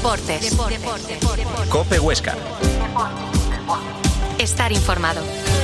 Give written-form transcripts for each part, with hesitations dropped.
Deportes. COPE Huesca. Estar informado.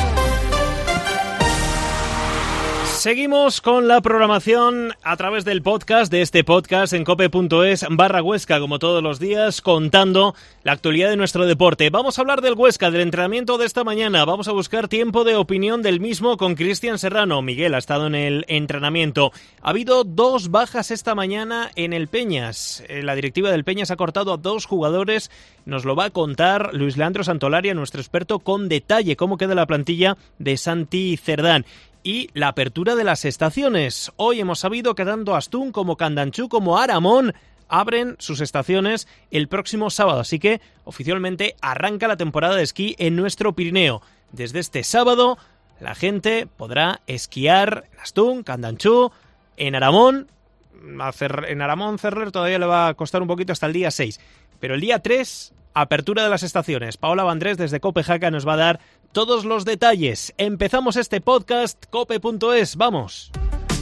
Seguimos con la programación a través del podcast, de este podcast en cope.es/Huesca, como todos los días, contando la actualidad de nuestro deporte. Vamos a hablar del Huesca, del entrenamiento de esta mañana. Vamos a buscar tiempo de opinión del mismo con Cristian Serrano. Miguel ha estado en el entrenamiento. Ha habido 2 bajas esta mañana en el Peñas. La directiva del Peñas ha cortado a 2 jugadores. Nos lo va a contar Luis Leandro Santolaria, nuestro experto, con detalle cómo queda la plantilla de Santi Cerdán. Y la apertura de las estaciones. Hoy hemos sabido que tanto Astún como Candanchú como Aramón abren sus estaciones el próximo sábado. Así que oficialmente arranca la temporada de esquí en nuestro Pirineo. Desde este sábado la gente podrá esquiar en Astún, Candanchú, en Aramón. En Aramón Ferrer todavía le va a costar un poquito hasta el día 6. Pero el día 3... apertura de las estaciones. Paola Vandrés desde Cope-Jaca nos va a dar todos los detalles. Empezamos este podcast, cope.es. ¡Vamos!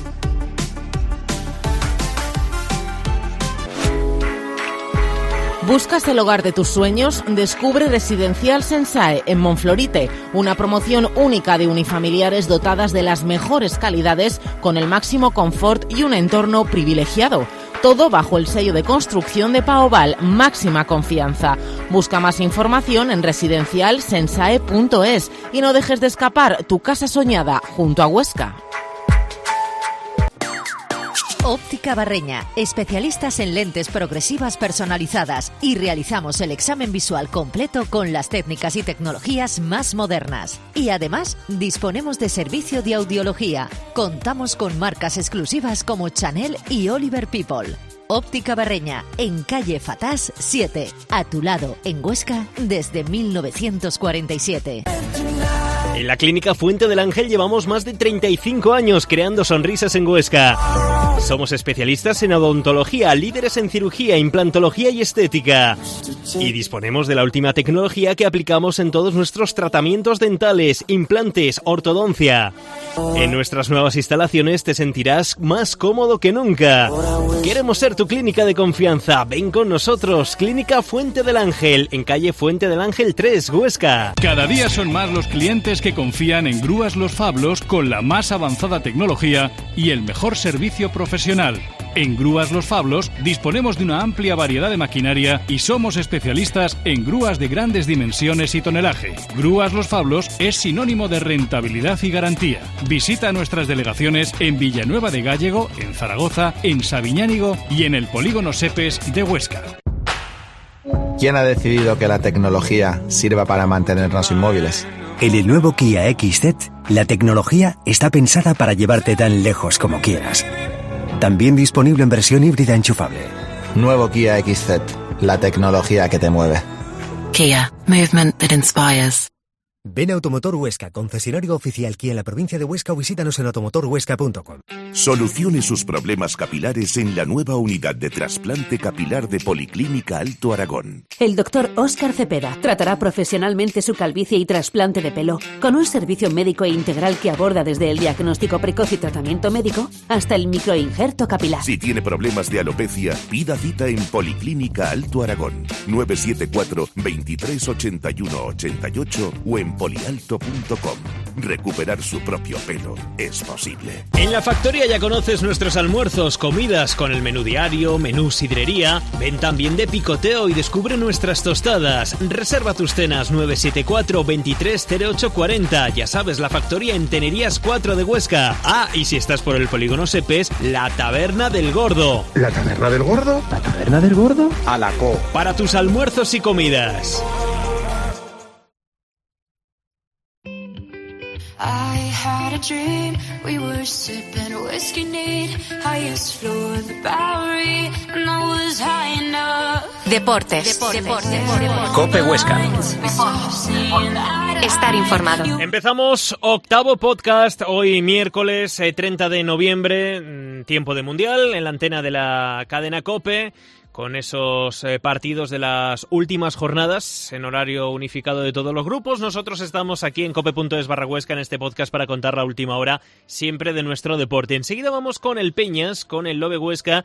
¿Buscas el hogar de tus sueños? Descubre Residencial Sensae en Monflorite, una promoción única de unifamiliares dotadas de las mejores calidades con el máximo confort y un entorno privilegiado. Todo bajo el sello de construcción de Paoval, máxima confianza. Busca más información en residencialsensae.es y no dejes de escapar tu casa soñada junto a Huesca. Óptica Barreña, especialistas en lentes progresivas personalizadas y realizamos el examen visual completo con las técnicas y tecnologías más modernas. Y además, disponemos de servicio de audiología. Contamos con marcas exclusivas como Chanel y Oliver People. Óptica Barreña, en calle Fatás 7, a tu lado, en Huesca, desde 1947. En la Clínica Fuente del Ángel llevamos más de 35 años creando sonrisas en Huesca. Somos especialistas en odontología, líderes en cirugía, implantología y estética. Y disponemos de la última tecnología que aplicamos en todos nuestros tratamientos dentales, implantes, ortodoncia. En nuestras nuevas instalaciones te sentirás más cómodo que nunca. Queremos ser tu clínica de confianza. Ven con nosotros. Clínica Fuente del Ángel, en calle Fuente del Ángel 3, Huesca. Cada día son más los clientes que confían en Grúas Los Fablos con la más avanzada tecnología y el mejor servicio profesional. En Grúas Los Fablos disponemos de una amplia variedad de maquinaria y somos especialistas en grúas de grandes dimensiones y tonelaje. Grúas Los Fablos es sinónimo de rentabilidad y garantía. Visita nuestras delegaciones en Villanueva de Gállego, en Zaragoza, en Sabiñánigo y en el Polígono Sepes de Huesca. ¿Quién ha decidido que la tecnología sirva para mantenernos inmóviles? En el nuevo Kia XZ, la tecnología está pensada para llevarte tan lejos como quieras. También disponible en versión híbrida enchufable. Nuevo Kia XZ, la tecnología que te mueve. Kia, movement that inspires. Ven a Automotor Huesca, concesionario oficial Kia en la provincia de Huesca, o visítanos en automotorhuesca.com. Solucione sus problemas capilares en la nueva unidad de trasplante capilar de Policlínica Alto Aragón. El doctor Óscar Cepeda tratará profesionalmente su calvicie y trasplante de pelo, con un servicio médico e integral que aborda desde el diagnóstico precoz y tratamiento médico hasta el microinjerto capilar. Si tiene problemas de alopecia, pida cita en Policlínica Alto Aragón, 974 23 81 88 o en polialto.com. Recuperar su propio pelo es posible. En la factoría ya conoces nuestros almuerzos, comidas con el menú diario, menú sidrería. Ven también de picoteo y descubre nuestras tostadas. Reserva tus cenas 974 23 08 40. Ya sabes, la factoría en Tenerías 4 de Huesca. Ah, y si estás por el Polígono Sepes, la Taberna del Gordo. ¿La Taberna del Gordo? ¿La Taberna del Gordo? A la co. Para tus almuerzos y comidas. I had a dream, we were sipping whiskey neat, highest floor of the Bowery, and I was high enough. Deportes. COPE Huesca. Estar informado. Empezamos octavo podcast, hoy miércoles 30 de noviembre, tiempo de Mundial, en la antena de la cadena COPE, con esos partidos de las últimas jornadas en horario unificado de todos los grupos. Nosotros estamos aquí en cope.es/Huesca en este podcast para contar la última hora siempre de nuestro deporte. Enseguida vamos con el Peñas, con el Lobe Huesca,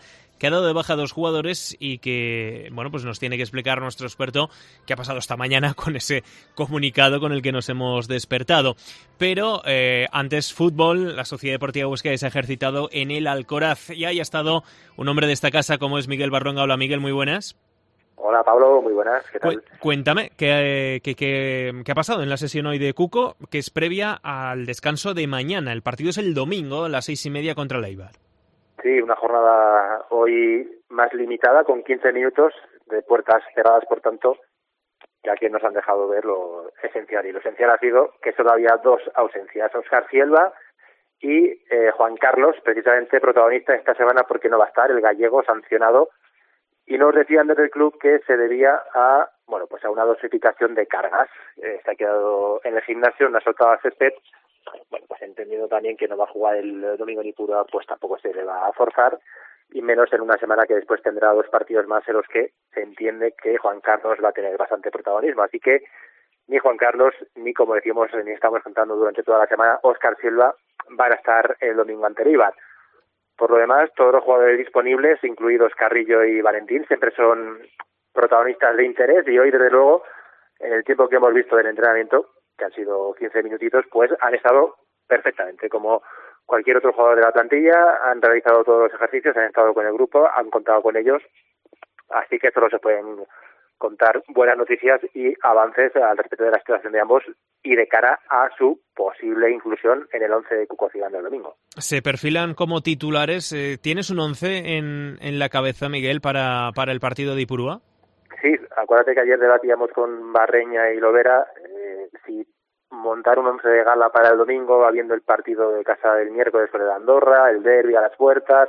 que ha dado de baja a 2 jugadores y que, bueno, pues nos tiene que explicar nuestro experto qué ha pasado esta mañana con ese comunicado con el que nos hemos despertado. Pero antes fútbol, la Sociedad Deportiva Huesca se ha ejercitado en el Alcoraz y ahí ha estado un hombre de esta casa como es Miguel Barronga. Hola Miguel, muy buenas. Hola Pablo, muy buenas, ¿qué tal? Cuéntame, ¿qué ha pasado en la sesión hoy de Cuco, que es previa al descanso de mañana? El partido es el domingo a las 6:30 contra el Eibar. Sí, una jornada hoy más limitada, con 15 minutos de puertas cerradas, por tanto, ya que nos han dejado ver lo esencial. Y lo esencial ha sido que solo había 2 ausencias, Óscar Silva y Juan Carlos, precisamente protagonista esta semana porque no va a estar, el gallego sancionado. Y nos decían desde el club que se debía a, bueno, pues a una dosificación de cargas. Se ha quedado en el gimnasio, no ha soltado al césped. Bueno, pues entendiendo también que no va a jugar el domingo ni Pura, pues tampoco se le va a forzar, y menos en una semana que después tendrá 2 partidos más en los que se entiende que Juan Carlos va a tener bastante protagonismo. Así que ni Juan Carlos, ni como decimos, ni estamos contando durante toda la semana, Óscar Silva van a estar el domingo ante el Eibar. Por lo demás, todos los jugadores disponibles, incluidos Carrillo y Valentín, siempre son protagonistas de interés, y hoy, desde luego, en el tiempo que hemos visto del entrenamiento, que han sido 15 minutitos, pues han estado perfectamente, como cualquier otro jugador de la plantilla, han realizado todos los ejercicios, han estado con el grupo, han contado con ellos, así que solo se pueden contar buenas noticias y avances al respecto de la situación de ambos y de cara a su posible inclusión en el 11 de Cuco Ciganda el domingo. Se perfilan como titulares. ¿Tienes un 11 en la cabeza, Miguel, para el partido de Ipurúa? Sí, acuérdate que ayer debatíamos con Barreña y Lovera si montar un 11 de gala para el domingo, habiendo el partido de casa del miércoles con el Andorra, el derbi a las puertas.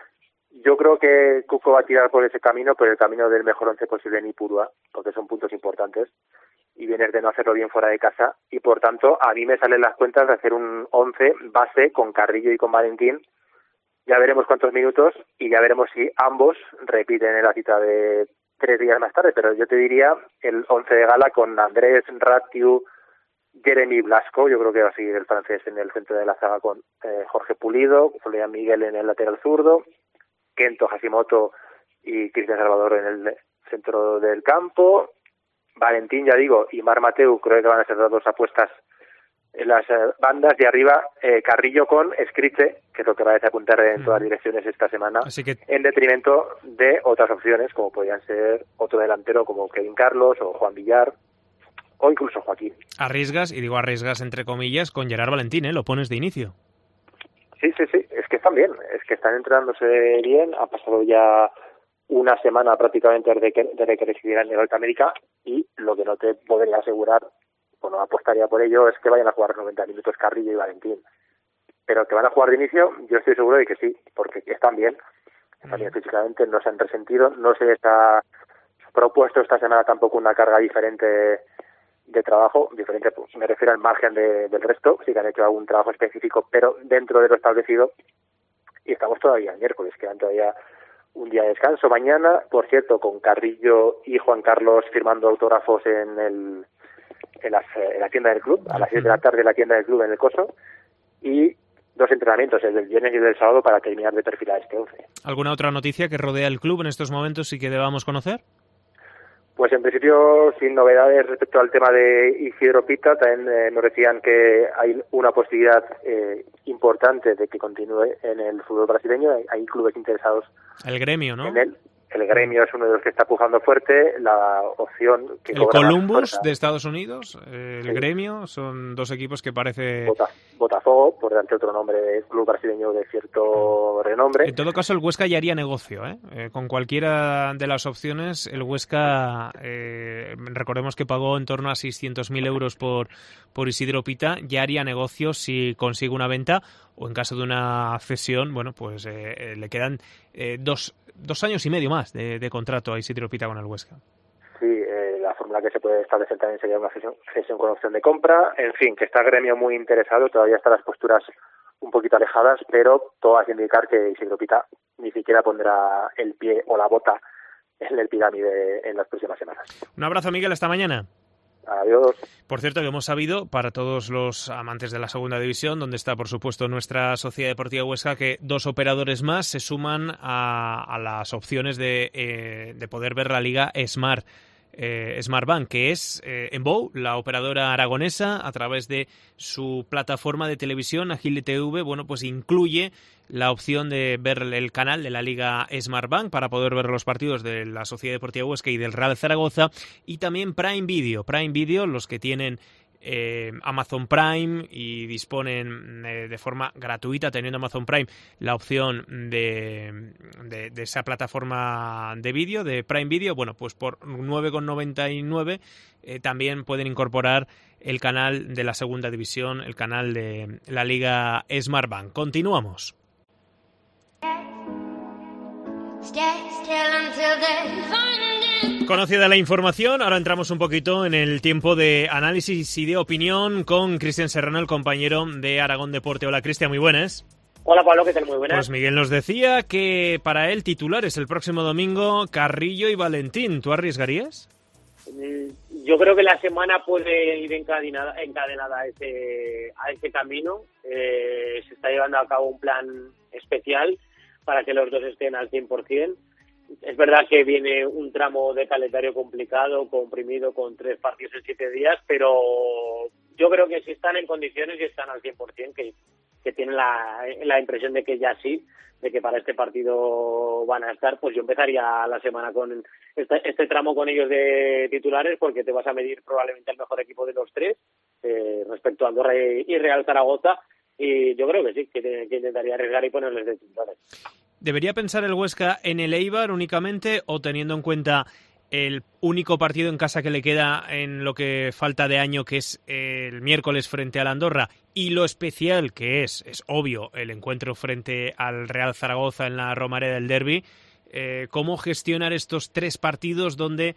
Yo creo que Cuco va a tirar por ese camino, por el camino del mejor 11 posible en Ipurúa, porque son puntos importantes y vienes de no hacerlo bien fuera de casa, y por tanto a mí me salen las cuentas de hacer un 11 base con Carrillo y con Valentín. Ya veremos cuántos minutos y ya veremos si ambos repiten en la cita de 3 días más tarde, pero yo te diría el 11 de gala con Andrés, Ratiu, Jeremy Blasco. Yo creo que va a seguir el francés en el centro de la zaga con Jorge Pulido, Julián Miguel en el lateral zurdo, Kento Hashimoto y Cristian Salvador en el centro del campo. Valentín, ya digo, y Mar Mateu creo que van a ser las 2 apuestas en las bandas, y arriba Carrillo con Escriche, que es lo que parece apuntar en todas direcciones esta semana, así que, en detrimento de otras opciones como podrían ser otro delantero como Kevin Carlos o Juan Villar o incluso Joaquín. Arriesgas, y digo arriesgas entre comillas, con Gerard Valentín, lo pones de inicio. Sí, es que están bien, es que están entrenándose bien, ha pasado ya una semana prácticamente desde que decidieran ir a América, y lo que no te podría asegurar, bueno, apostaría por ello, es que vayan a jugar 90 minutos Carrillo y Valentín. Pero que van a jugar de inicio, yo estoy seguro de que sí, porque están bien físicamente, no se han resentido, no se les ha propuesto esta semana tampoco una carga diferente de trabajo, diferente, pues me refiero al margen del resto, sí que han hecho algún trabajo específico, pero dentro de lo establecido, y estamos todavía el miércoles, quedan todavía un día de descanso. Mañana, por cierto, con Carrillo y Juan Carlos firmando autógrafos en la tienda del club, a las 6 de la tarde en la tienda del club en el Coso, y 2 entrenamientos, el del viernes y el del sábado, para terminar de perfilar este 11. ¿Alguna otra noticia que rodea el club en estos momentos y que debamos conocer? Pues en principio sin novedades respecto al tema de Isidro Pita. También nos decían que hay una posibilidad importante de que continúe en el fútbol brasileño. Hay clubes interesados. El Gremio, ¿no? En él. El Gremio es uno de los que está pujando fuerte. La opción que el Columbus de Estados Unidos, el Gremio, son 2 equipos que parece... Botafogo, por delante otro nombre de club brasileño de cierto renombre. En todo caso, el Huesca ya haría negocio, con cualquiera de las opciones. El Huesca, recordemos que pagó en torno a 600.000 euros por Isidro Pita, ya haría negocio si consigue una venta, o en caso de una cesión, bueno, pues le quedan 2 años y medio más de contrato a Isidro Pita con el Huesca. Sí, la fórmula que se puede establecer también sería una cesión con opción de compra. En fin, que está el Gremio muy interesado, todavía están las posturas un poquito alejadas, pero todo hace indicar que Isidro Pita ni siquiera pondrá el pie o la bota en el pirámide en las próximas semanas. Un abrazo, Miguel, hasta mañana. Adiós. Por cierto, que hemos sabido, para todos los amantes de la segunda división, donde está, por supuesto, nuestra Sociedad Deportiva Huesca, que 2 operadores más se suman a las opciones de poder ver la Liga Smartbank, que es Enbou, la operadora aragonesa, a través de su plataforma de televisión Agile TV, bueno, pues incluye la opción de ver el canal de la Liga Smartbank para poder ver los partidos de la Sociedad Deportiva Huesca y del Real Zaragoza, y también Prime Video, los que tienen Amazon Prime y disponen de forma gratuita, teniendo Amazon Prime, la opción de esa plataforma de vídeo, de Prime Video, bueno, pues por 9,99 también pueden incorporar el canal de la segunda división, el canal de la Liga Smartbank. Continuamos. Conocida la información, ahora entramos un poquito en el tiempo de análisis y de opinión con Cristian Serrano, el compañero de Aragón Deporte. Hola, Cristian, muy buenas. Hola, Pablo, ¿qué tal? Muy buenas. Pues Miguel nos decía que para él titulares el próximo domingo Carrillo y Valentín. ¿Tú arriesgarías? Yo creo que la semana puede ir encadenada a ese camino. Se está llevando a cabo un plan especial para que los dos estén al 100%. Es verdad que viene un tramo de calendario complicado, comprimido, con 3 partidos en 7 días, pero yo creo que si están en condiciones y están al 100%, que tienen la impresión de que ya sí, de que para este partido van a estar, pues yo empezaría la semana con este tramo con ellos de titulares, porque te vas a medir probablemente el mejor equipo de los 3 respecto a Andorra y Real Zaragoza, y yo creo que sí, que intentaría arriesgar y ponerles de titulares. ¿Debería pensar el Huesca en el Eibar únicamente, o teniendo en cuenta el único partido en casa que le queda en lo que falta de año, que es el miércoles frente al Andorra, y lo especial que es obvio, el encuentro frente al Real Zaragoza en la Romareda del Derbi? ¿Cómo gestionar estos 3 partidos donde,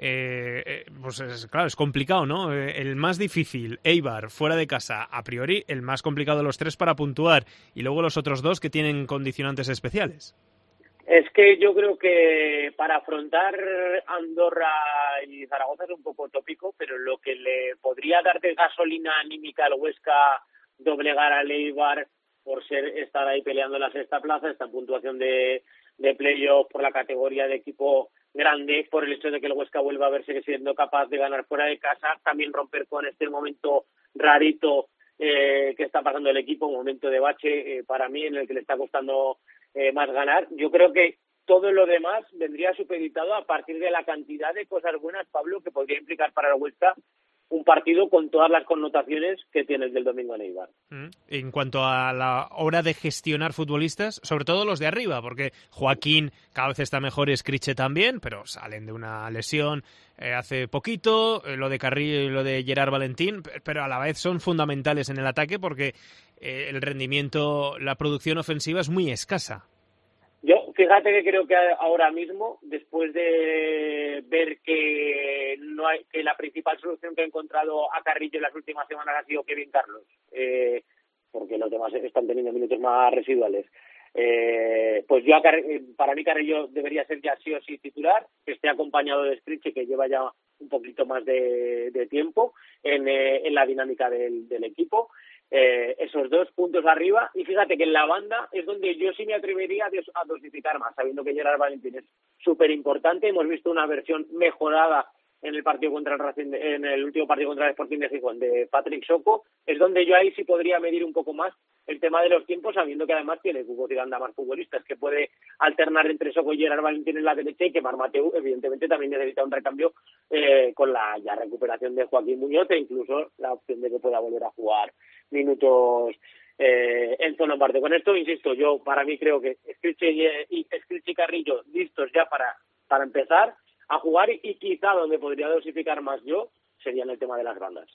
pues claro, es complicado, ¿no? El más difícil, Eibar, fuera de casa, a priori, el más complicado de los 3 para puntuar, y luego los otros 2 que tienen condicionantes especiales. Es que yo creo que para afrontar Andorra y Zaragoza es un poco tópico, pero lo que le podría dar de gasolina anímica al Huesca doblegar al Eibar por estar ahí peleando la 6ª plaza, esta puntuación de playoff por la categoría de equipo grande, por el hecho de que el Huesca vuelva a verse siendo capaz de ganar fuera de casa, también romper con este momento rarito que está pasando el equipo, un momento de bache para mí en el que le está costando más ganar. Yo creo que todo lo demás vendría supeditado a partir de la cantidad de cosas buenas, Pablo, que podría implicar para el Huesca un partido con todas las connotaciones que tiene el del domingo en Eibar. En cuanto a la hora de gestionar futbolistas, sobre todo los de arriba, porque Joaquín cada vez está mejor y Scriche también, pero salen de una lesión hace poquito, lo de Carrillo y lo de Gerard Valentín, pero a la vez son fundamentales en el ataque porque el rendimiento, la producción ofensiva es muy escasa. Yo, fíjate que creo que ahora mismo, después de ver que la principal solución que ha encontrado a Carrillo en las últimas semanas ha sido Kevin Carlos, porque los demás están teniendo minutos más residuales, pues yo para mí Carrillo debería ser ya sí o sí titular, que esté acompañado de Scriche, que lleva ya un poquito más de tiempo en la dinámica del equipo. Esos 2 puntos arriba, y fíjate que en la banda es donde yo sí me atrevería a dosificar más, sabiendo que Gerard Valentín es súper importante. Hemos visto una versión mejorada en el partido contra el Racing, en el último partido contra el Sporting de Gijón, de Patrick Soko. Es donde yo ahí sí podría medir un poco más el tema de los tiempos, sabiendo que además tiene Hugo Tiranda más futbolistas, que puede alternar entre Soko y Gerard Valentín en la derecha, y que Marmateu evidentemente también necesita un recambio con la ya recuperación de Joaquín Muñoz, e incluso la opción de que pueda volver a jugar minutos en zona parte. Con esto, insisto, yo para mí creo que Scriche y Carrillo listos ya para empezar a jugar, y quizá donde podría dosificar más yo sería en el tema de las bandas.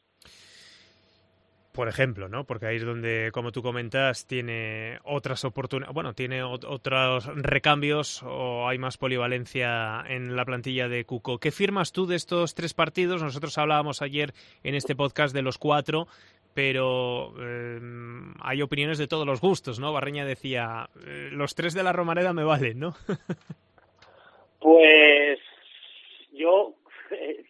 Por ejemplo, ¿no? Porque ahí es donde, como tú comentas, tiene otras oportunidades, bueno, tiene otros recambios, o hay más polivalencia en la plantilla de Cuco. ¿Qué firmas tú de estos 3 partidos? Nosotros hablábamos ayer en este podcast de los 4, pero hay opiniones de todos los gustos, ¿no? Barreña decía, los 3 de la Romareda me valen, ¿no? Pues yo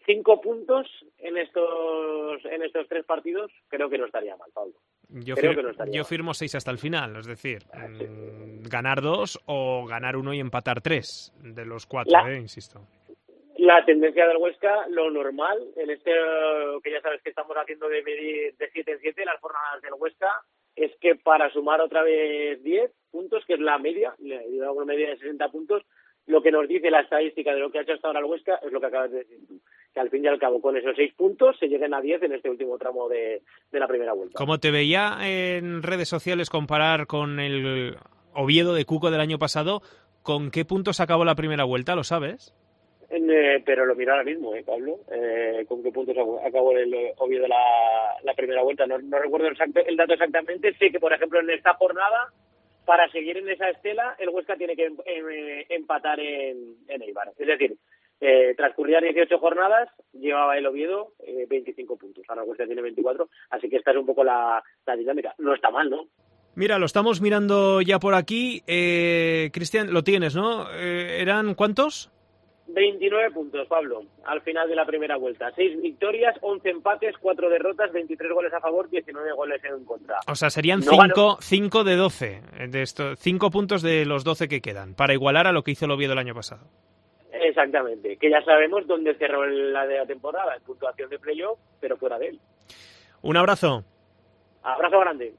5 puntos en estos 3 partidos creo que no estaría mal, Pablo. Yo firmo 6 hasta el final, es decir, ganar 2 o ganar 1 y empatar 3 de los 4, insisto. La tendencia del Huesca, lo normal, en que ya sabes que estamos haciendo de medir de 7 en 7 las jornadas del Huesca, es que para sumar otra vez 10 puntos, que es la media, una media de 60 puntos, lo que nos dice la estadística de lo que ha hecho hasta ahora el Huesca es lo que acabas de decir tú, que al fin y al cabo con esos 6 puntos se lleguen a 10 en este último tramo de la primera vuelta. Como te veía en redes sociales comparar con el Oviedo de Cuco del año pasado, ¿con qué puntos acabó la primera vuelta? ¿Lo sabes? Pero lo miro ahora mismo, Pablo, con qué puntos acabó el Oviedo la primera vuelta. No recuerdo el dato exactamente. Sé que, por ejemplo, en esta jornada, para seguir en esa estela, el Huesca tiene que empatar en Eibar. Es decir, transcurrían 18 jornadas, llevaba el Oviedo 25 puntos. Ahora el Huesca tiene 24, así que esta es un poco la dinámica. No está mal, ¿no? Mira, lo estamos mirando ya por aquí. Cristian, lo tienes, ¿no? ¿Eran cuántos? 29 puntos, Pablo, al final de la primera vuelta. 6 victorias, 11 empates, 4 derrotas, 23 goles a favor, 19 goles en contra. O sea, serían 5 de 12, de estos 5 puntos de los 12 que quedan, para igualar a lo que hizo el Oviedo el año pasado. Exactamente, que ya sabemos dónde cerró la temporada, en puntuación de playoff, pero fuera de él. Un abrazo. Abrazo grande.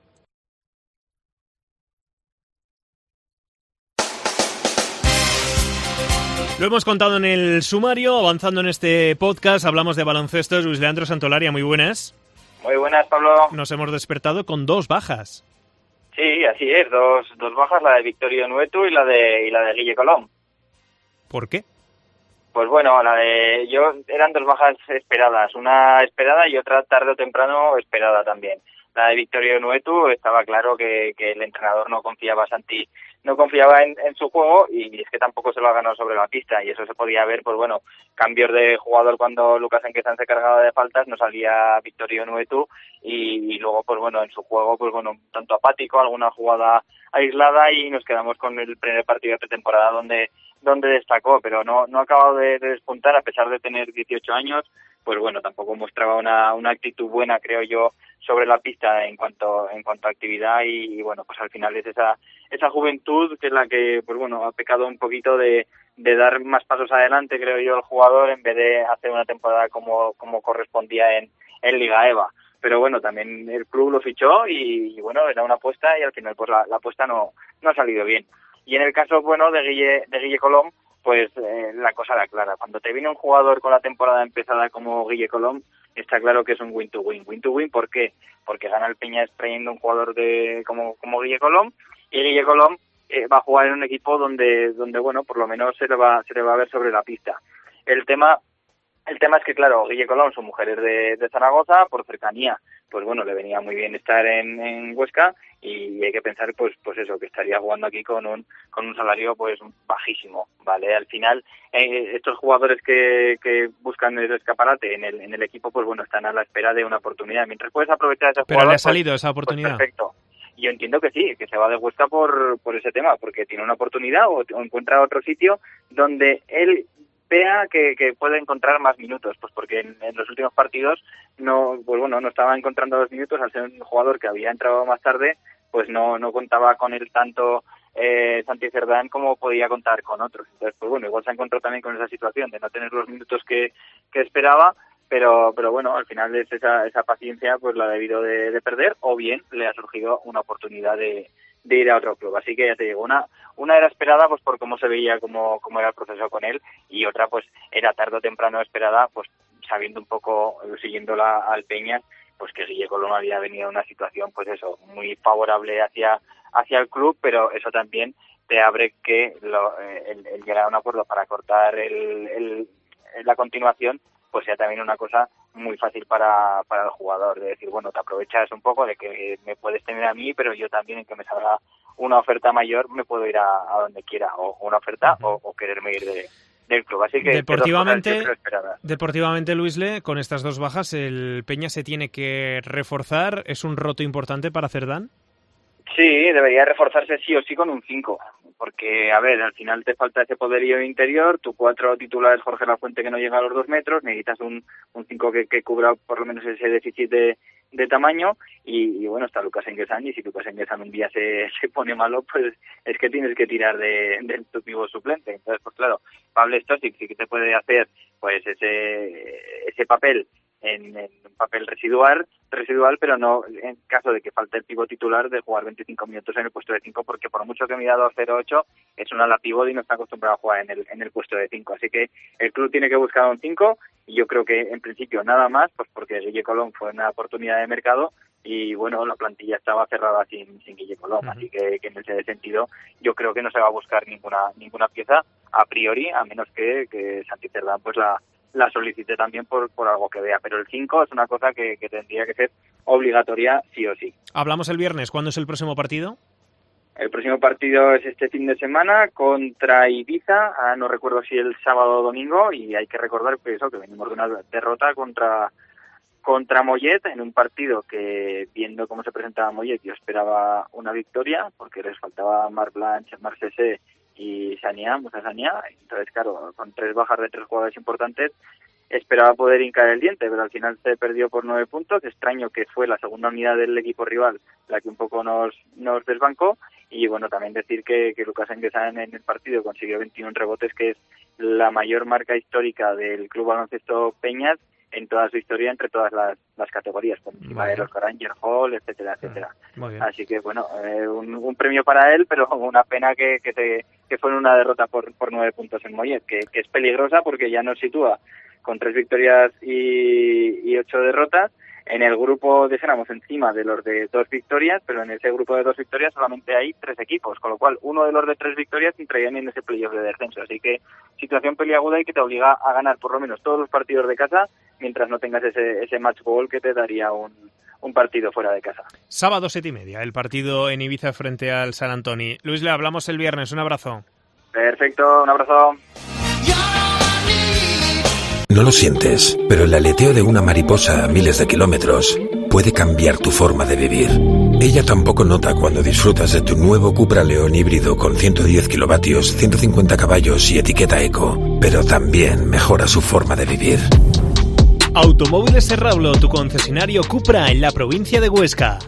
Lo hemos contado en el sumario, avanzando en este podcast, hablamos de baloncesto. Luis Leandro Santolaria, muy buenas. Muy buenas, Pablo. Nos hemos despertado con 2 bajas. Sí, así es, dos bajas, la de Victorio Nuetu y la de Guille Colom. ¿Por qué? Pues bueno, eran 2 bajas esperadas, una esperada y otra tarde o temprano esperada también. La de Victorio Nuetu estaba claro que el entrenador no confiaba en su juego y es que tampoco se lo ha ganado sobre la pista y eso se podía ver, pues bueno, cambios de jugador cuando Lucas Enquesan se cargaba de faltas, no salía Victorio Nuetu y luego pues bueno, en su juego pues bueno, tanto apático, alguna jugada aislada y nos quedamos con el primer partido de pretemporada donde destacó, pero no ha acabado de despuntar a pesar de tener 18 años. Pues bueno, tampoco mostraba una actitud buena, creo yo, sobre la pista en cuanto a actividad y bueno, pues al final es esa juventud que es la que, pues bueno, ha pecado un poquito de dar más pasos adelante, creo yo, el jugador en vez de hacer una temporada como correspondía en Liga EVA. Pero bueno, también el club lo fichó y bueno, era una apuesta y al final pues la apuesta no ha salido bien. Y en el caso, bueno, de Guille Colom, pues la cosa era clara. Cuando te viene un jugador con la temporada empezada como Guille Colom, está claro que es un win-to-win. ¿Win-to-win por qué? Porque gana el Peñas trayendo un jugador como Guille Colom, y Guille Colom va a jugar en un equipo donde bueno, por lo menos se le va a ver sobre la pista. El tema es que, claro, Guille Colom, su mujer es de Zaragoza, por cercanía, pues bueno, le venía muy bien estar en Huesca y hay que pensar, pues eso, que estaría jugando aquí con un salario pues bajísimo, ¿vale? Al final, estos jugadores que buscan el escaparate en el equipo, pues bueno, están a la espera de una oportunidad. Mientras puedes aprovechar ese jugador... Pero le ha salido esa oportunidad. Pues perfecto. Yo entiendo que sí, que se va de Huesca por ese tema, porque tiene una oportunidad o encuentra otro sitio donde él vea que puede encontrar más minutos, pues porque en los últimos partidos no estaba encontrando los minutos al ser un jugador que había entrado más tarde, pues no contaba con él tanto Santi Cerdán como podía contar con otros. Entonces, pues bueno, igual se encontró también con esa situación de no tener los minutos que esperaba, pero bueno, al final es esa paciencia pues la ha debido de perder, o bien le ha surgido una oportunidad de ir a otro club. Así que ya te digo, una era esperada pues por cómo se veía cómo era el proceso con él, y otra pues era tarde o temprano esperada, pues sabiendo un poco, siguiéndola al Peñas, pues que Guille Colom había venido a una situación pues eso, muy favorable hacia el club, pero eso también te abre que el llegar a un acuerdo para cortar la continuación pues sea también una cosa muy fácil para el jugador, de decir, bueno, te aprovechas un poco de que me puedes tener a mí, pero yo también, en que me salga una oferta mayor, me puedo ir a donde quiera, o una oferta, o quererme ir del club. Así que deportivamente, Luisle, con estas 2 bajas, el Peña se tiene que reforzar. ¿Es un roto importante para Cerdán? Sí, debería reforzarse sí o sí con un 5, porque, a ver, al final te falta ese poderío interior, tu 4 titular es Jorge Lafuente, que no llega a los 2 metros, necesitas un 5 que cubra por lo menos ese déficit de tamaño, y bueno, está Lucas Enguesán, y si Lucas Enguesán un día se pone malo, pues es que tienes que tirar de tu pívot suplente. Entonces, pues claro, Pablo Stosic sí que te puede hacer pues ese papel en un papel residual, pero no en caso de que falte el pívot titular de jugar 25 minutos en el puesto de 5, porque por mucho que mida 2.08 es un ala pívot y no está acostumbrado a jugar en el puesto de 5. Así que el club tiene que buscar un 5, y yo creo que en principio nada más, pues porque Guille Colón fue una oportunidad de mercado y bueno, la plantilla estaba cerrada sin Guille Colón. Así que en ese sentido yo creo que no se va a buscar ninguna pieza a priori, a menos que Santi Cerdán pues la solicite también por algo que vea, pero el 5 es una cosa que tendría que ser obligatoria sí o sí. Hablamos el viernes. ¿Cuándo es el próximo partido? El próximo partido es este fin de semana contra Ibiza, no recuerdo si el sábado o domingo, y hay que recordar que venimos de una derrota contra Mollet en un partido que, viendo cómo se presentaba Mollet, yo esperaba una victoria porque les faltaba Marc Blanche, Marc Cessé y Musa Saniá. Entonces, claro, con 3 bajas de 3 jugadores importantes, esperaba poder hincar el diente, pero al final se perdió por 9 puntos. Extraño que fue la segunda unidad del equipo rival la que un poco nos desbancó. Y bueno, también decir que Lucas Enguesán en el partido consiguió 21 rebotes, que es la mayor marca histórica del Club Baloncesto Peñas en toda su historia, entre todas las categorías, por encima de los Ranger Hall, etcétera, etcétera. Así que bueno, un premio para él, pero una pena que fue una derrota por 9 puntos en Mollet, que es peligrosa porque ya nos sitúa con 3 victorias y 8 derrotas. En el grupo dijéramos encima de los de 2 victorias, pero en ese grupo de 2 victorias solamente hay 3 equipos, con lo cual uno de los de 3 victorias entrarían en ese playoff de descenso. Así que situación peliaguda y que te obliga a ganar por lo menos todos los partidos de casa, mientras no tengas ese match ball que te daría un partido fuera de casa. Sábado 7:30, el partido en Ibiza frente al San Antoni. Luis, le hablamos el viernes. Un abrazo. Perfecto, un abrazo. No lo sientes, pero el aleteo de una mariposa a miles de kilómetros puede cambiar tu forma de vivir. Ella tampoco nota cuando disfrutas de tu nuevo Cupra León híbrido con 110 kilovatios, 150 caballos y etiqueta eco, pero también mejora su forma de vivir. Automóviles Serrablo, tu concesionario Cupra en la provincia de Huesca.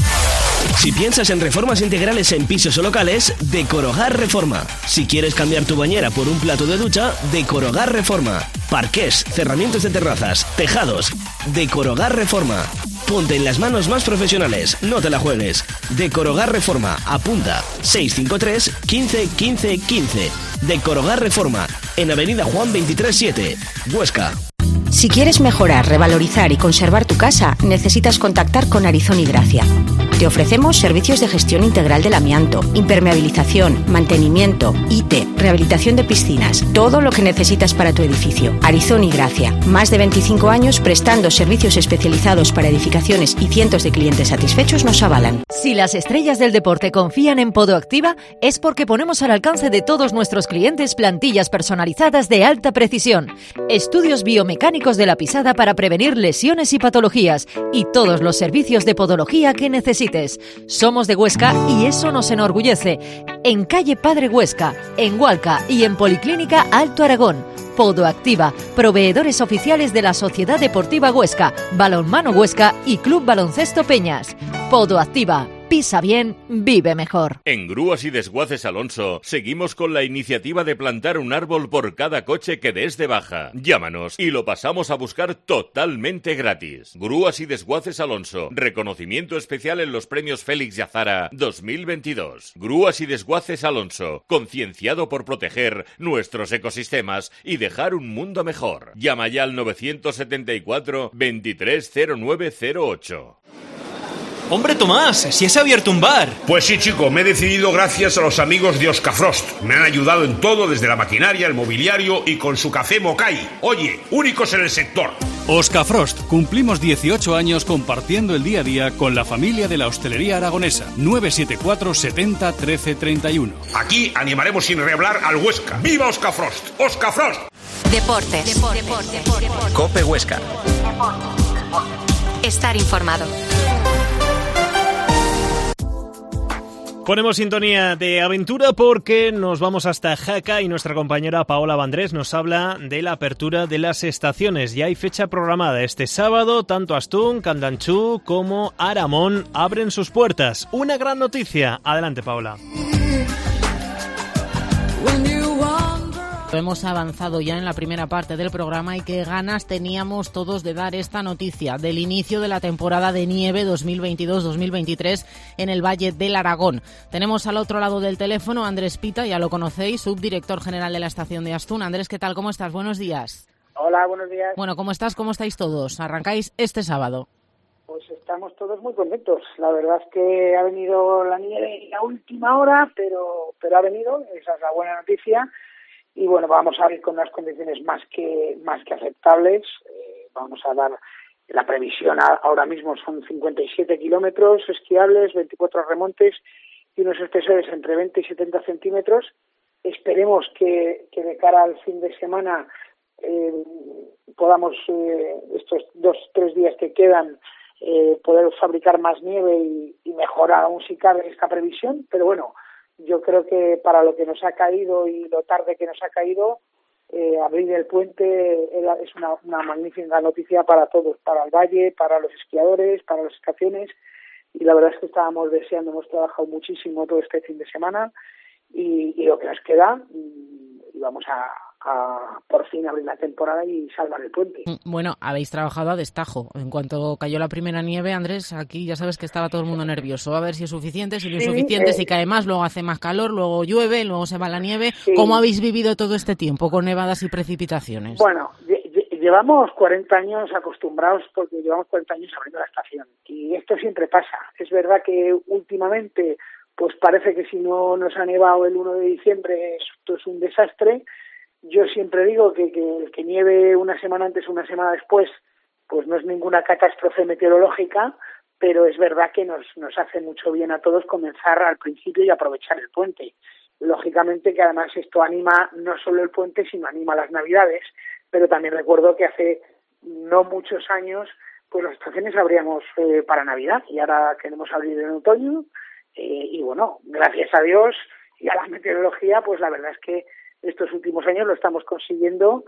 Si piensas en reformas integrales en pisos o locales, Decorogar Reforma. Si quieres cambiar tu bañera por un plato de ducha, Decorogar Reforma. Parqués, cerramientos de terrazas, tejados. Decorogar Reforma. Ponte en las manos más profesionales, no te la juegues. Decorogar Reforma, apunta 653 15 15 15. Decorogar Reforma, en Avenida Juan 23-7, Huesca. Si quieres mejorar, revalorizar y conservar tu casa, necesitas contactar con Arizón y Gracia. Te ofrecemos servicios de gestión integral del amianto, impermeabilización, mantenimiento, IT, rehabilitación de piscinas, todo lo que necesitas para tu edificio. Arizón y Gracia, más de 25 años prestando servicios especializados para edificaciones y cientos de clientes satisfechos nos avalan. Si las estrellas del deporte confían en Podoactiva, es porque ponemos al alcance de todos nuestros clientes plantillas personalizadas de alta precisión, estudios biomecánicos de la pisada para prevenir lesiones y patologías y todos los servicios de podología que necesites. Somos de Huesca y eso nos enorgullece. En calle Padre Huesca, en Hualca y en Policlínica Alto Aragón. Podoactiva, proveedores oficiales de la Sociedad Deportiva Huesca, Balonmano Huesca y Club Baloncesto Peñas. Podoactiva. Pisa bien, vive mejor. En Grúas y Desguaces Alonso seguimos con la iniciativa de plantar un árbol por cada coche que des de baja. Llámanos y lo pasamos a buscar totalmente gratis. Grúas y Desguaces Alonso, reconocimiento especial en los premios Félix y Azara 2022. Grúas y Desguaces Alonso, concienciado por proteger nuestros ecosistemas y dejar un mundo mejor. Llama ya al 974 230908. ¡Hombre, Tomás! ¡Si has abierto un bar! Pues sí, chico, me he decidido gracias a los amigos de Oscafrost. Me han ayudado en todo, desde la maquinaria, el mobiliario y con su café Mokai. Oye, únicos en el sector. Oscafrost, cumplimos 18 años compartiendo el día a día con la familia de la hostelería aragonesa. 974 70 13 31. Aquí animaremos sin rehablar al Huesca. ¡Viva Oscafrost! ¡Oscafrost! Deportes. COPE Huesca. Estar informado. Ponemos sintonía de aventura porque nos vamos hasta Jaca y nuestra compañera Paola Vandrés nos habla de la apertura de las estaciones. Ya hay fecha programada. Este sábado, tanto Astún, Candanchú como Aramón abren sus puertas. Una gran noticia. Adelante, Paola. Hemos avanzado ya en la primera parte del programa y qué ganas teníamos todos de dar esta noticia del inicio de la temporada de nieve 2022-2023 en el Valle del Aragón. Tenemos al otro lado del teléfono a Andrés Pita, ya lo conocéis, subdirector general de la estación de Astún. Andrés, ¿qué tal? ¿Cómo estás? Buenos días. Hola, buenos días. Bueno, ¿cómo estás? ¿Cómo estáis todos? Arrancáis este sábado. Pues estamos todos muy contentos. La verdad es que ha venido la nieve a última hora, pero ha venido, esa es la buena noticia. Y bueno, vamos a ir con unas condiciones más que aceptables. Vamos a dar la previsión ahora mismo son 57 kilómetros esquiables, 24 remontes y unos espesores entre 20 y 70 centímetros. Esperemos que de cara al fin de semana podamos estos 2-3 días que quedan poder fabricar más nieve y mejorar aún si cabe esta previsión. Pero bueno, yo creo que para lo que nos ha caído y lo tarde que nos ha caído, abrir el puente es una magnífica noticia para todos, para el valle, para los esquiadores, para las estaciones, y la verdad es que estábamos deseando, hemos trabajado muchísimo todo este fin de semana y lo que nos queda, y vamos a por fin abrir la temporada y salvar el puente. Bueno, habéis trabajado a destajo. En cuanto cayó la primera nieve, Andrés, aquí ya sabes que estaba todo el mundo nervioso. A ver si es suficiente, si no es suficiente, si cae más, luego hace más calor, luego llueve, luego se va la nieve. Sí. ¿Cómo habéis vivido todo este tiempo con nevadas y precipitaciones? Bueno, llevamos 40 años acostumbrados porque llevamos 40 años abriendo la estación y esto siempre pasa. Es verdad que últimamente pues parece que si no nos ha nevado el 1 de diciembre esto es un desastre. Yo siempre digo que el que nieve una semana antes o una semana después, pues no es ninguna catástrofe meteorológica, pero es verdad que nos hace mucho bien a todos comenzar al principio y aprovechar el puente. Lógicamente que además esto anima no solo el puente, sino anima las Navidades, pero también recuerdo que hace no muchos años pues las estaciones abríamos para Navidad y ahora queremos abrir en otoño y bueno, gracias a Dios y a la meteorología, pues la verdad es que estos últimos años lo estamos consiguiendo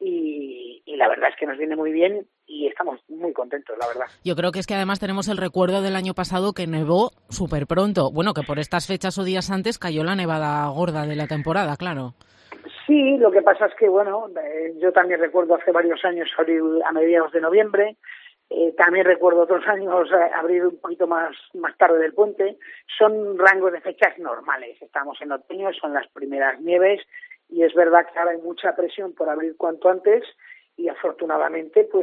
y la verdad es que nos viene muy bien y estamos muy contentos, la verdad. Yo creo que es que además tenemos el recuerdo del año pasado que nevó súper pronto. Bueno, que por estas fechas o días antes cayó la nevada gorda de la temporada, claro. Sí, lo que pasa es que, bueno, yo también recuerdo hace varios años abrir a mediados de noviembre. También recuerdo otros años abrir un poquito más tarde del puente. Son rangos de fechas normales. Estamos en otoño, son las primeras nieves y es verdad que ahora hay mucha presión por abrir cuanto antes y afortunadamente pues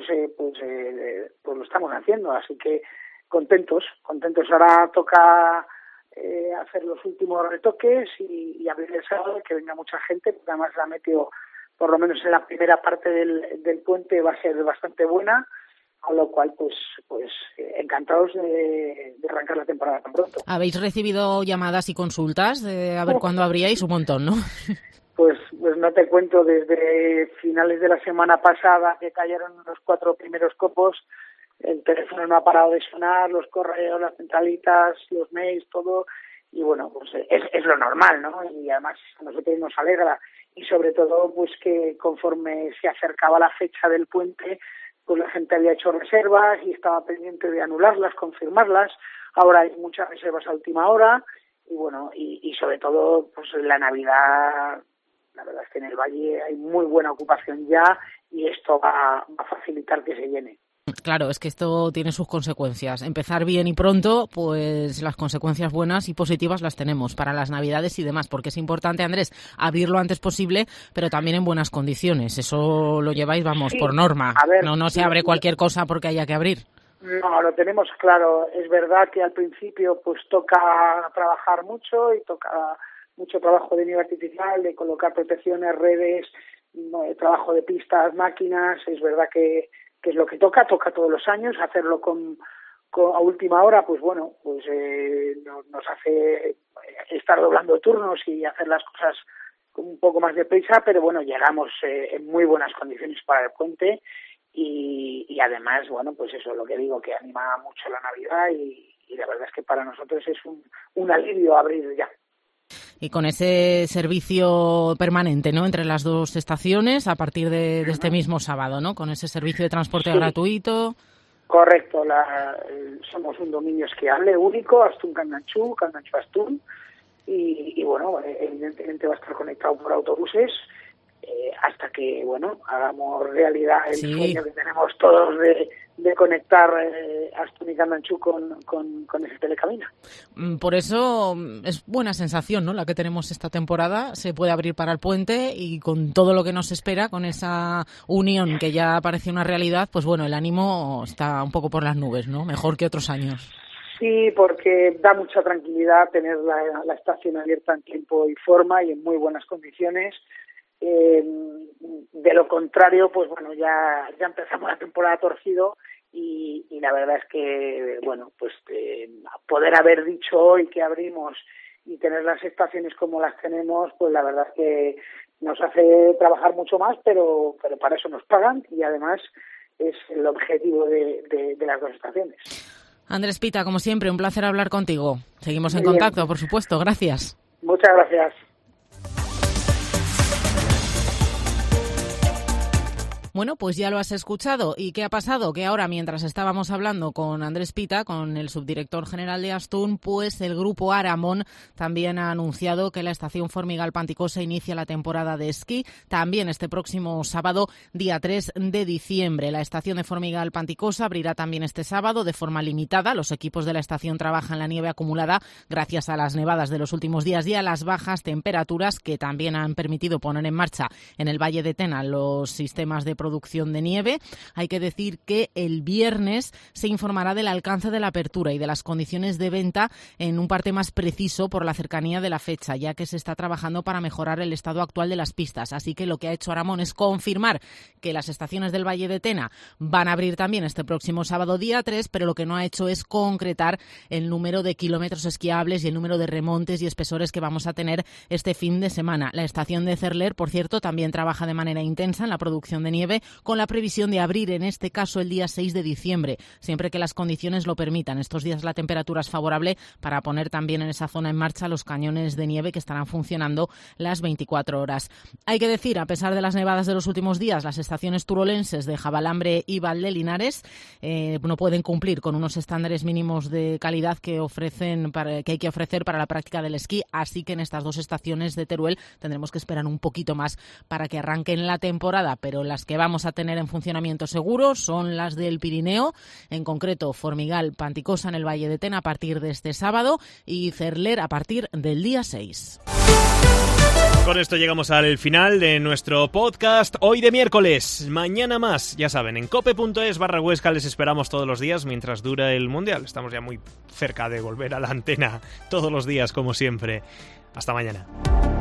lo estamos haciendo. Así que contentos. Ahora toca hacer los últimos retoques y abrir el sábado, que venga mucha gente, porque además la meteo, por lo menos en la primera parte del puente, va a ser bastante buena. Con lo cual, pues encantados de arrancar la temporada tan pronto. ¿Habéis recibido llamadas y consultas de a ver cuándo abríais? Un montón, ¿no? Pues no te cuento, desde finales de la semana pasada que cayeron los 4 primeros copos, el teléfono no ha parado de sonar, los correos, las centralitas, los mails, todo, y bueno, pues es lo normal, ¿no? Y además a nosotros nos alegra, y sobre todo pues que conforme se acercaba la fecha del puente, pues la gente había hecho reservas y estaba pendiente de anularlas, confirmarlas. Ahora hay muchas reservas a última hora y bueno, y sobre todo pues la Navidad, la verdad es que en el Valle hay muy buena ocupación ya y esto va a facilitar que se llene. Claro, es que esto tiene sus consecuencias. Empezar bien y pronto, pues las consecuencias buenas y positivas las tenemos para las Navidades y demás, porque es importante, Andrés, abrir lo antes posible, pero también en buenas condiciones. Eso lo lleváis, vamos, sí, por norma. A ver, no se abre cualquier cosa porque haya que abrir. No, lo tenemos claro. Es verdad que al principio pues toca trabajar mucho y toca mucho trabajo de nieve artificial, de colocar protecciones, redes, trabajo de pistas, máquinas. Es verdad que es lo que toca todos los años, hacerlo a última hora, pues bueno, pues nos hace estar doblando turnos y hacer las cosas con un poco más de prisa, pero bueno, llegamos en muy buenas condiciones para el puente y además, bueno, pues eso es lo que digo, que anima mucho la Navidad y la verdad es que para nosotros es un alivio abrir ya. Y con ese servicio permanente, ¿no?, entre las dos estaciones a partir de este mismo sábado, ¿no?, con ese servicio de transporte gratuito. Correcto, somos un dominio esquiable único, Astún-Candanchú, Candanchú-Astún, y bueno, evidentemente va a estar conectado por autobuses hasta que, bueno, hagamos realidad el sueño que tenemos todos de conectar Astún y Candanchú con ese telecamino. Por eso es buena sensación, ¿no?, la que tenemos esta temporada. Se puede abrir para el puente y con todo lo que nos espera, con esa unión que ya parece una realidad, pues bueno, el ánimo está un poco por las nubes, ¿no? Mejor que otros años. Sí, porque da mucha tranquilidad tener la estación abierta en tiempo y forma y en muy buenas condiciones. De lo contrario, pues bueno, ya empezamos la temporada torcido y la verdad es que, bueno, pues poder haber dicho hoy que abrimos y tener las estaciones como las tenemos, pues la verdad es que nos hace trabajar mucho más, pero para eso nos pagan y además es el objetivo de las dos estaciones. Andrés Pita, como siempre, un placer hablar contigo. Seguimos en contacto, por supuesto. Gracias. Muchas gracias. Bueno, pues ya lo has escuchado. ¿Y qué ha pasado? Que ahora, mientras estábamos hablando con Andrés Pita, con el subdirector general de Astún, pues el grupo Aramón también ha anunciado que la estación Formigal Panticosa inicia la temporada de esquí también este próximo sábado, día 3 de diciembre. La estación de Formigal Panticosa abrirá también este sábado de forma limitada. Los equipos de la estación trabajan la nieve acumulada gracias a las nevadas de los últimos días y a las bajas temperaturas que también han permitido poner en marcha en el Valle de Tena los sistemas de producción de nieve. Hay que decir que el viernes se informará del alcance de la apertura y de las condiciones de venta en un parte más preciso por la cercanía de la fecha, ya que se está trabajando para mejorar el estado actual de las pistas. Así que lo que ha hecho Aramón es confirmar que las estaciones del Valle de Tena van a abrir también este próximo sábado día 3, pero lo que no ha hecho es concretar el número de kilómetros esquiables y el número de remontes y espesores que vamos a tener este fin de semana. La estación de Cerler, por cierto, también trabaja de manera intensa en la producción de nieve, con la previsión de abrir en este caso el día 6 de diciembre, siempre que las condiciones lo permitan. Estos días la temperatura es favorable para poner también en esa zona en marcha los cañones de nieve que estarán funcionando las 24 horas. Hay que decir, a pesar de las nevadas de los últimos días, las estaciones turolenses de Jabalambre y Valdelinares no pueden cumplir con unos estándares mínimos de calidad que hay que ofrecer para la práctica del esquí, así que en estas dos estaciones de Teruel tendremos que esperar un poquito más para que arranquen la temporada, pero las que vamos a tener en funcionamiento seguro son las del Pirineo, en concreto Formigal Panticosa en el Valle de Tena a partir de este sábado y Cerler a partir del día 6. Con esto llegamos al final de nuestro podcast, hoy de miércoles. Mañana más, ya saben, en cope.es/Huesca les esperamos todos los días mientras dura el Mundial. Estamos ya muy cerca de volver a la antena todos los días, como siempre. Hasta mañana.